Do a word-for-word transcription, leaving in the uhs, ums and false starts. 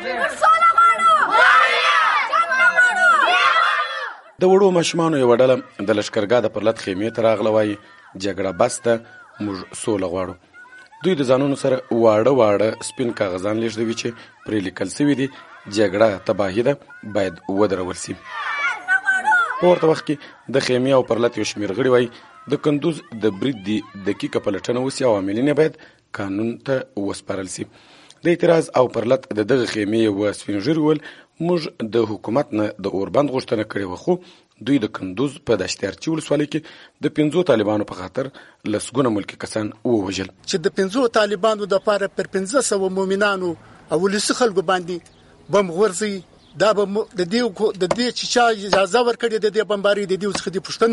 د وړو ماشومانو یوه ډله د لښکرګاه د پرلت خیمې ته راغله، وایي جګړه بس ده، موږ سوله غواړو. دوی د ځانونو سره واړه واړه سپین کاغذان لېږدوي چې پرې لیکل سوي دي جګړه تباهي ده، باید ودرول سي. په ورته وخت کې د خیمې او پرلت یو شمېر غړي وایي د کندوز د برید دي دقیقه پلټنه وسي او عاملین باید قانون ته وسپارل سي. د اعتراض او پرلت د دغه خیمې یوه سپین ږیري وویل موږ د حکومت نه د اوربند غوښتنه کړې وه، خو دوی د کندوز په دشتیارچي ولسوالۍ کې د پنځو طالبانو په خاطر لسګونه ملکي کسان ووژل. چې د پنځو طالبانو دپاره پر پنځه سوه مؤمنانو او ولسي خلکو باندې بم غورځوي، دا به د دې د دې چې چا اجازه ورکړې د دې بمبارۍ د دې څخه د پوښتنه